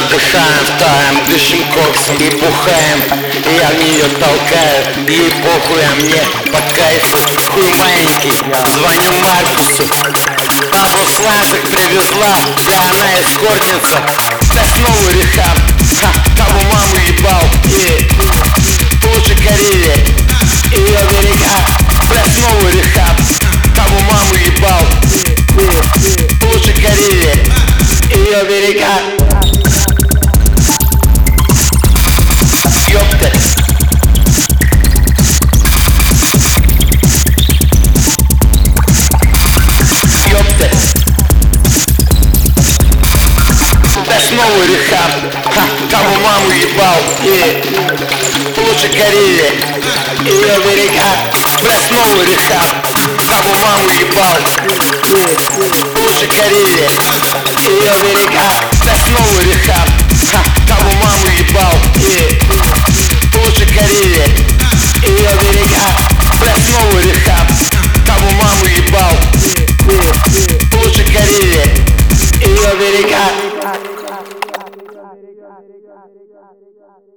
отдыхаем, таем, дышим коксом и бухаем. Я в нее толкаю, ей похуй, а мне по кайфу. Хуй маленький, звоню Маркусу. Бабу сладок привезла, да она эскортница. Да снова рехаб, кого маму ебал. И лучше Карелия, ее берега. Бля, снова рехаб, кого маму ебал. Лучше Карелия, ее берега. Ёпта. Ёпта. Да снова рехаб, кого маму ебал. И лучше Карелия, ее берега. Бля, снова рехаб, кого маму ебал. Лучше Карелия, ее берега. Да снова рехаб, кого маму ебал. И лучше Карелия, ее берега. Бля, снова рехаб, кого маму ебал. Лучше Карелия, ее берега.